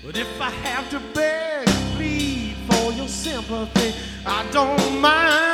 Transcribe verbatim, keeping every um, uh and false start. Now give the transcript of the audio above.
But if I have to beg, plead for your sympathy, I don't mind.